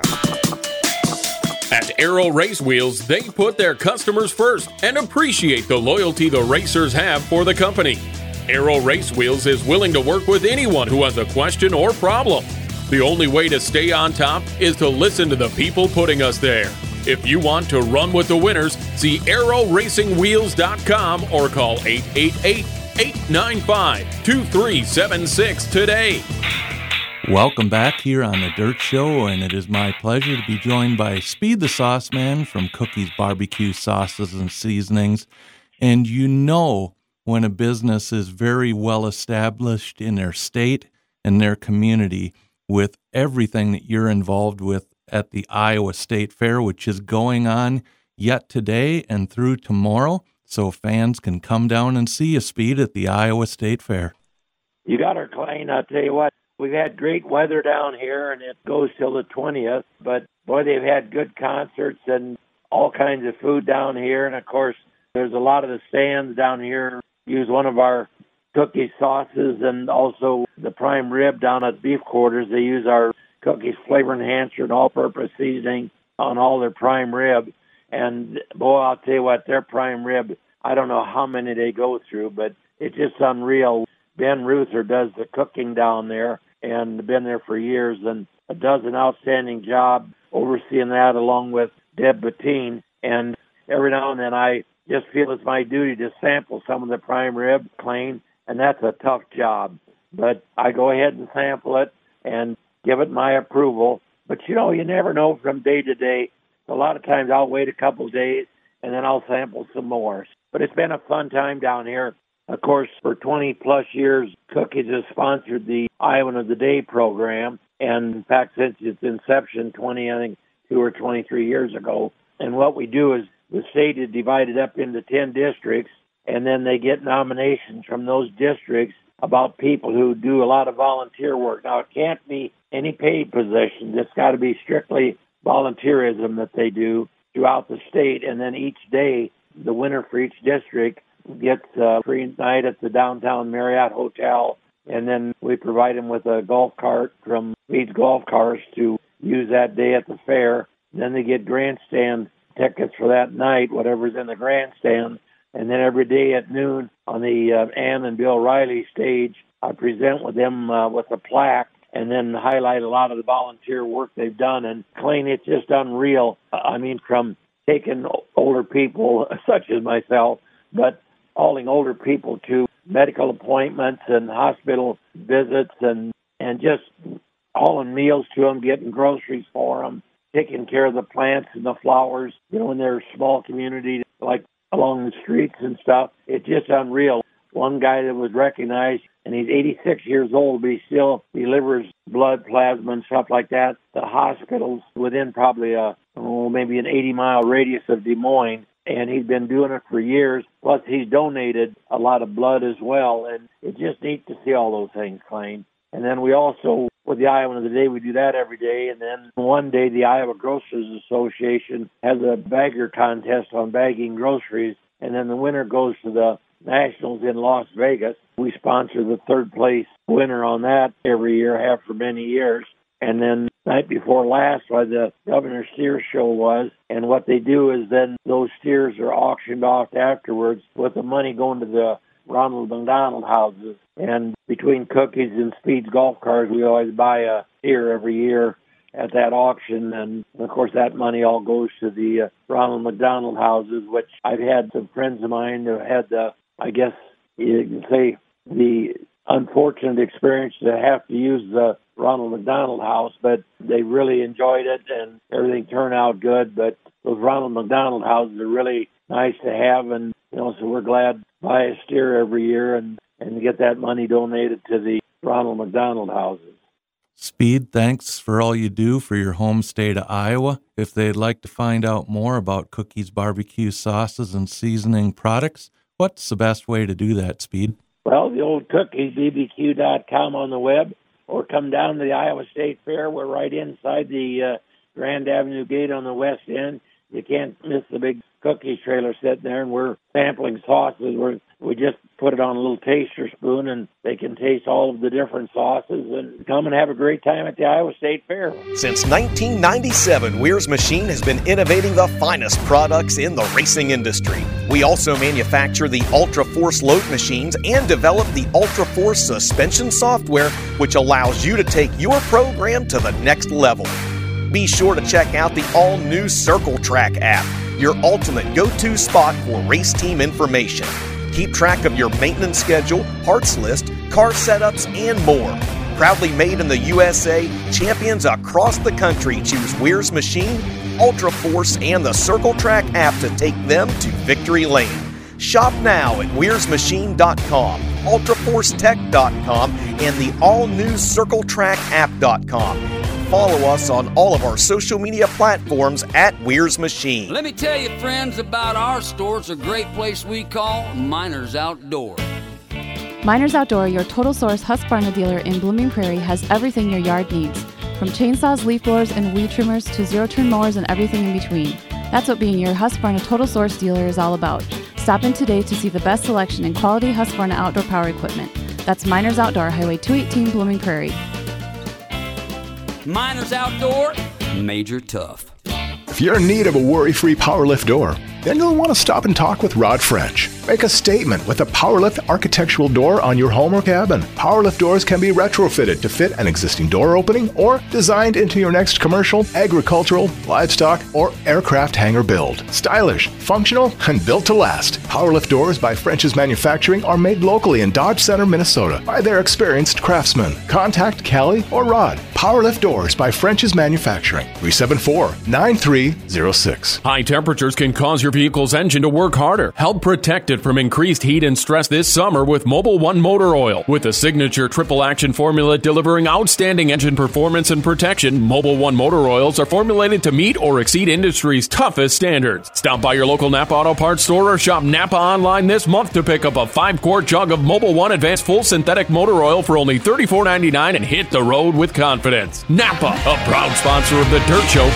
Speaker 21: At Aero Race Wheels, they put their customers first and appreciate the loyalty the racers have for the company. Aero Race Wheels is willing to work with anyone who has a question or problem. The only way to stay on top is to listen to the people putting us there. If you want to run with the winners, see aero racing wheels dot com or call eight eight eight, eight nine five, two three seven six today.
Speaker 1: Welcome back here on the Dirt Show, and it is my pleasure to be joined by Speed the Sauce Man from Cookies Barbecue Sauces and Seasonings. And you know when a business is very well established in their state and their community with everything that you're involved with at the Iowa State Fair, which is going on yet today and through tomorrow, so fans can come down and see you, Speed, at the Iowa State Fair.
Speaker 22: You got her, Klein. I'll tell you what. We've had great weather down here, and it goes till the twentieth. But, boy, they've had good concerts and all kinds of food down here. And, of course, there's a lot of the stands down here use one of our cookie sauces, and also the prime rib down at Beef Quarters. They use our cookies flavor enhancer and all-purpose seasoning on all their prime rib. And, boy, I'll tell you what, their prime rib, I don't know how many they go through, but it's just unreal. Ben Ruther does the cooking down there and been there for years and does an outstanding job overseeing that along with Deb Bettine. And every now and then I just feel it's my duty to sample some of the prime rib clean, and that's a tough job. But I go ahead and sample it and give it my approval. But, you know, you never know from day to day. A lot of times I'll wait a couple days and then I'll sample some more. But it's been a fun time down here. Of course, for twenty plus years, Cookies has sponsored the Iowan of the Day program. and in fact, since its inception, twenty, I think, two or twenty-three years ago. And what we do is the state is divided up into ten districts, and then they get nominations from those districts about people who do a lot of volunteer work. Now, it can't be any paid positions. It's got to be strictly volunteerism that they do throughout the state. And then each day, the winner for each district gets a free night at the downtown Marriott Hotel. And then we provide them with a golf cart from Speed's Golf Cars to use that day at the fair. Then they get grandstand tickets for that night, whatever's in the grandstand. And then every day at noon on the uh, Ann and Bill Riley stage, I present with them uh, with a plaque and then highlight a lot of the volunteer work they've done. And Clayton, it's just unreal. I mean, from taking older people, such as myself, but hauling older people to medical appointments and hospital visits and, and just hauling meals to them, getting groceries for them, taking care of the plants and the flowers, you know, in their small community, like along the streets and stuff. It's just unreal. One guy that was recognized, and he's eighty-six years old, but he still delivers blood, plasma, and stuff like that to hospitals within probably a, oh, maybe an eighty-mile radius of Des Moines. And he's been doing it for years. Plus, he's donated a lot of blood as well. And it's just neat to see all those things, Clayton. And then we also, with the Iowa of the Day, we do that every day. And then one day, the Iowa Grocers Association has a bagger contest on bagging groceries. And then the winner goes to the Nationals in Las Vegas. We sponsor the third place winner on that every year, have for many years. And then night before last, why the Governor Steer Show was, and what they do is then those steers are auctioned off afterwards with the money going to the Ronald McDonald houses. And between Cookies and Speed's Golf Cars, we always buy a steer every year at that auction. And, of course, that money all goes to the uh, Ronald McDonald houses, which I've had some friends of mine who had the, I guess you can say, the unfortunate experience to have to use the Ronald McDonald House, but they really enjoyed it and everything turned out good. But those Ronald McDonald houses are really nice to have, and you know, so we're glad to buy a steer every year and, and get that money donated to the Ronald McDonald houses.
Speaker 1: Speed, thanks for all you do for your home state of Iowa. If they'd like to find out more about Cookies barbecue sauces and seasoning products, what's the best way to do that, Speed?
Speaker 22: Well, the old Cookies B B Q dot com on the web, or come down to the Iowa State Fair. We're right inside the uh, Grand Avenue gate on the west end. You can't miss the big Cookies trailer sitting there, and we're sampling sauces. We're, we just put it on a little taster spoon, and they can taste all of the different sauces and come and have a great time at the Iowa State Fair.
Speaker 2: Since nineteen ninety-seven, Weir's Machine has been innovating the finest products in the racing industry. We also manufacture the Ultra Force load machines and develop the Ultra Force suspension software, which allows you to take your program to the next level. Be sure to check out the all-new Circle Track app, your ultimate go-to spot for race team information. Keep track of your maintenance schedule, parts list, car setups, and more. Proudly made in the U S A, champions across the country choose Weir's Machine, Ultra Force, and the Circle Track app to take them to victory lane. Shop now at Weir's Machine dot com, Ultra Force Tech dot com, and the all-new Circle Track App dot com. Follow us on all of our social media platforms at Weir's Machine.
Speaker 4: Let me tell you, friends, about our store. It's a great place we call Miners Outdoor.
Speaker 23: Miners Outdoor, your total source Husqvarna dealer in Blooming Prairie, has everything your yard needs. From chainsaws, leaf blowers, and weed trimmers to zero-turn mowers and everything in between. That's what being your Husqvarna total source dealer is all about. Stop in today to see the best selection in quality Husqvarna outdoor power equipment. That's Miners Outdoor, Highway two eighteen, Blooming Prairie.
Speaker 4: Miners Outdoor, Major Tough.
Speaker 24: If you're in need of a worry-free PowerLift door, then you'll want to stop and talk with Rod French. Make a statement with a PowerLift architectural door on your home or cabin. PowerLift doors can be retrofitted to fit an existing door opening or designed into your next commercial, agricultural, livestock, or aircraft hangar build. Stylish, functional, and built to last. PowerLift doors by French's Manufacturing are made locally in Dodge Center, Minnesota by their experienced craftsmen. Contact Callie or Rod. PowerLift doors by French's Manufacturing. three seven four, nine three zero six.
Speaker 21: High temperatures can cause your vehicle's engine to work harder. Help protect it Benefit from increased heat and stress this summer with Mobil one Motor Oil. With the signature triple action formula delivering outstanding engine performance and protection, Mobil one Motor Oils are formulated to meet or exceed industry's toughest standards. Stop by your local Napa Auto Parts store or shop Napa online this month to pick up a five quart jug of Mobil one Advanced Full Synthetic Motor Oil for only thirty-four ninety-nine and hit the road with confidence. Napa, a proud sponsor of The Dirt Show.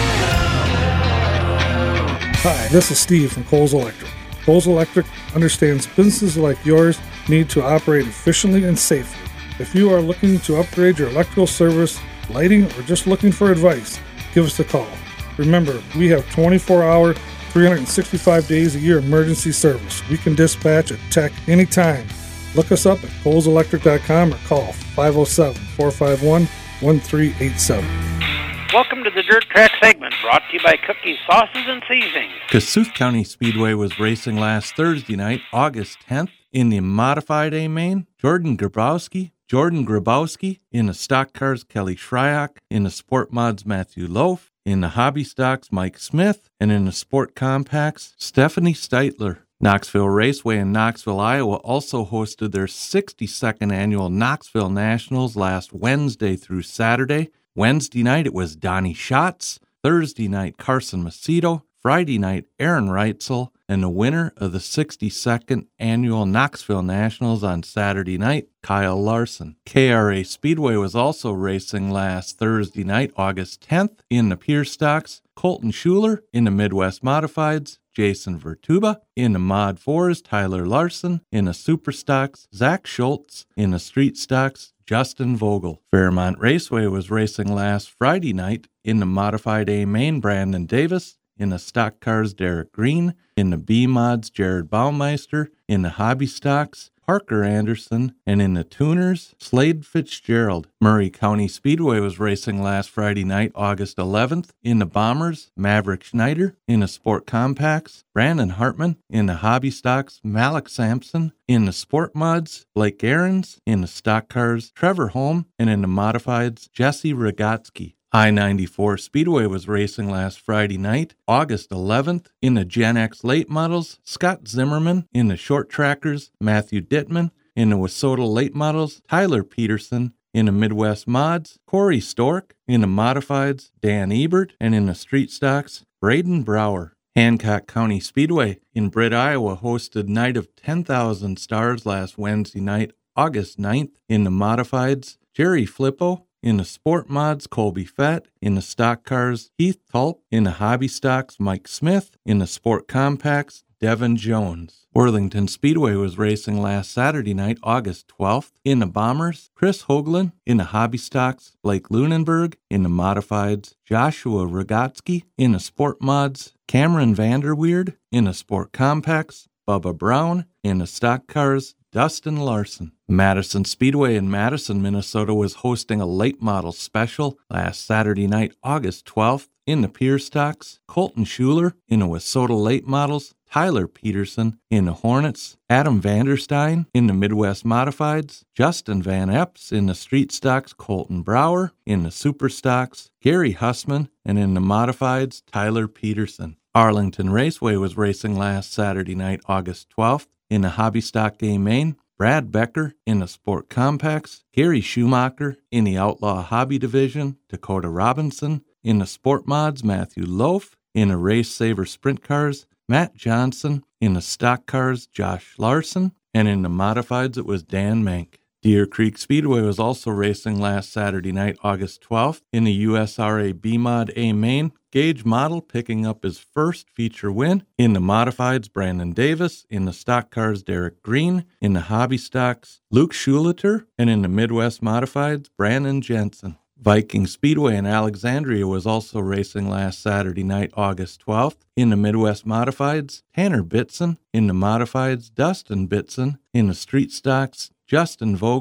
Speaker 5: Hi, this is Steve from Coles Electric. Coles Electric understands businesses like yours need to operate efficiently and safely. If you are looking to upgrade your electrical service, lighting, or just looking for advice, give us a call. Remember, we have twenty-four hour, three hundred sixty-five days a year emergency service. We can dispatch a tech anytime. Look us up at coles electric dot com or call five oh seven, four five one, one three eight seven.
Speaker 6: Welcome to the Dirt Track segment, brought to you by Cookie Sauces and Seasonings.
Speaker 1: Kossuth County Speedway was racing last Thursday night, August tenth, in the Modified A Main. Jordan Grabowski, Jordan Grabowski, in the Stock Cars, Kelly Shryock, in the Sport Mods, Matthew Loaf, in the Hobby Stocks, Mike Smith, and in the Sport Compacts, Stephanie Steitler. Knoxville Raceway in Knoxville, Iowa also hosted their sixty-second annual Knoxville Nationals last Wednesday through Saturday. Wednesday night it was Donnie Schatz, Thursday night Carson Macedo, Friday night Aaron Reitzel, and the winner of the sixty-second annual Knoxville Nationals on Saturday night, Kyle Larson. K R A Speedway was also racing last Thursday night, August tenth, in the Pierce Stocks, Colton Schuler in the Midwest Modifieds, Jason Vertuba in the Mod fours, Tyler Larson in the Super Stocks, Zach Schultz in the Street Stocks, Justin Vogel. Fairmont Raceway was racing last Friday night in the Modified A Main, Brandon Davis, in the Stock Cars, Derek Green, in the B Mods, Jared Baumeister, in the Hobby Stocks, Parker Anderson, and in the Tuners, Slade Fitzgerald. Murray County Speedway was racing last Friday night, August eleventh, in the Bombers, Maverick Schneider, in the Sport Compacts, Brandon Hartman, in the Hobby Stocks, Malik Sampson, in the Sport Mods, Blake Aarons, in the Stock Cars, Trevor Holm, and in the Modifieds, Jesse Rogatsky. I ninety-four Speedway was racing last Friday night, August eleventh, in the Gen X Late Models, Scott Zimmerman, in the Short Trackers, Matthew Dittman, in the Wissota Late Models, Tyler Peterson, in the Midwest Mods, Corey Stork, in the Modifieds, Dan Ebert, and in the Street Stocks, Braden Brower. Hancock County Speedway in Britt, Iowa hosted Night of ten thousand Stars last Wednesday night, August ninth, in the Modifieds, Jerry Flippo, in the Sport Mods, Colby Fett, in the Stock Cars, Heath Tulp, in the Hobby Stocks, Mike Smith, in the Sport Compacts, Devin Jones. Worthington Speedway was racing last Saturday night, August twelfth, in the Bombers, Chris Hoagland, in the Hobby Stocks, Blake Lunenberg, in the Modifieds, Joshua Rogatsky, in the Sport Mods, Cameron Vanderweerd, in the Sport Compacts, Bubba Brown, in the Stock Cars, Dustin Larson. Madison Speedway in Madison, Minnesota was hosting a late model special last Saturday night, August twelfth, in the Pierce Stocks, Colton Schuler in the Wissota Late Models, Tyler Peterson in the Hornets, Adam Vanderstein in the Midwest Modifieds, Justin Van Epps in the Street Stocks, Colton Brower in the Super Stocks, Gary Hussman, and in the Modifieds, Tyler Peterson. Arlington Raceway was racing last Saturday night, August twelfth, in the Hobby Stock A Main, Brad Becker in the Sport Compacts, Gary Schumacher in the Outlaw Hobby Division, Dakota Robinson in the Sport Mods, Matthew Loaf in the Race Saver Sprint Cars, Matt Johnson in the Stock Cars, Josh Larson, and in the Modifieds it was Dan Mank. Deer Creek Speedway was also racing last Saturday night, August twelfth, in the U S R A B-Mod A Main. Gage Model picking up his first feature win. In the Modifieds, Brandon Davis. In the Stock Cars, Derek Green. In the Hobby Stocks, Luke Schulater. And in the Midwest Modifieds, Brandon Jensen. Viking Speedway in Alexandria was also racing last Saturday night, August twelfth. In the Midwest Modifieds, Tanner Bitson. In the Modifieds, Dustin Bitson. In the Street Stocks, Justin Vogel.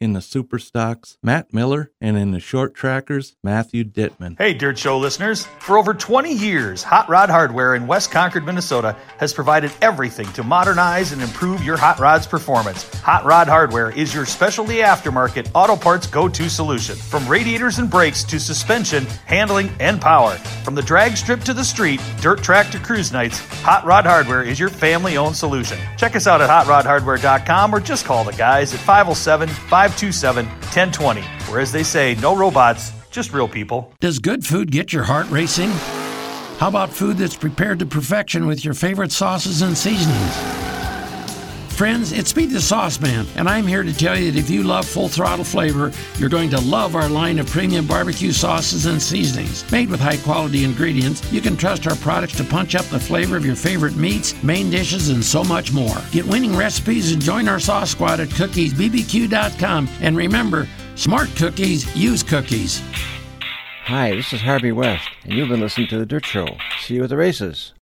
Speaker 1: In the super stocks, Matt Miller, and in the short trackers, Matthew Dittman.
Speaker 7: Hey, Dirt Show listeners. For over twenty years, Hot Rod Hardware in West Concord, Minnesota has provided everything to modernize and improve your hot rod's performance. Hot Rod Hardware is your specialty aftermarket auto parts go-to solution. From radiators and brakes to suspension, handling, and power. From the drag strip to the street, dirt track to cruise nights, Hot Rod Hardware is your family-owned solution. Check us out at hot rod hardware dot com or just call the guys at five oh seven, five two seven, one oh two oh. Where, as they say, no robots, just real people.
Speaker 8: Does good food get your heart racing? How about food that's prepared to perfection with your favorite sauces and seasonings? Friends, it's Speed the Sauce Man, and I'm here to tell you that if you love full throttle flavor, you're going to love our line of premium barbecue sauces and seasonings. Made with high quality ingredients, you can trust our products to punch up the flavor of your favorite meats, main dishes, and so much more. Get winning recipes and join our sauce squad at cookies b b q dot com. And remember, smart cookies use cookies.
Speaker 9: Hi, this is Harvey West, and you've been listening to The Dirt Show. See you at the races.